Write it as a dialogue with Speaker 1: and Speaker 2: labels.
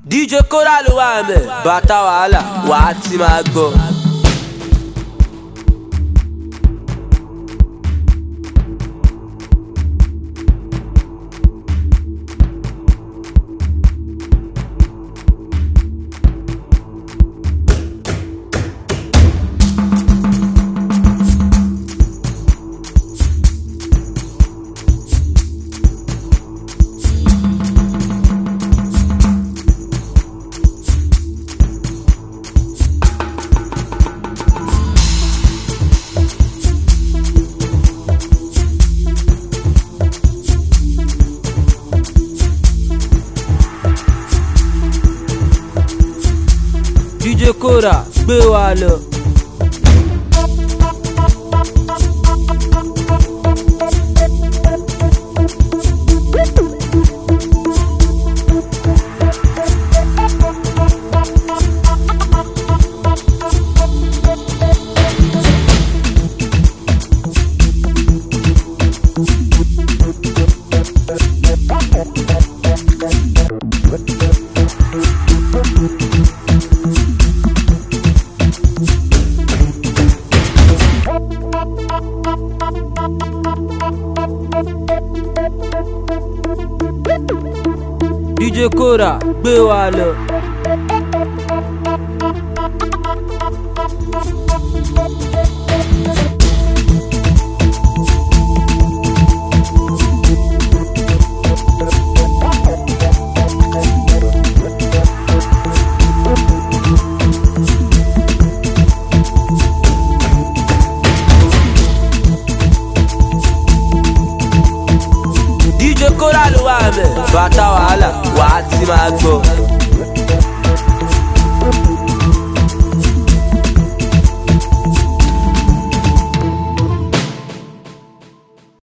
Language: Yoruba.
Speaker 1: DJ Kora ló wà ńbẹ̀, bàtà wàhálà wà á ti máa gbọ́. DJ Kora gbé wa lọ. DJ Kora gbé wa lọ. DJ Kora ló wà ńbẹ̀, bàtà wàhálà wà á ti máa gbọ́.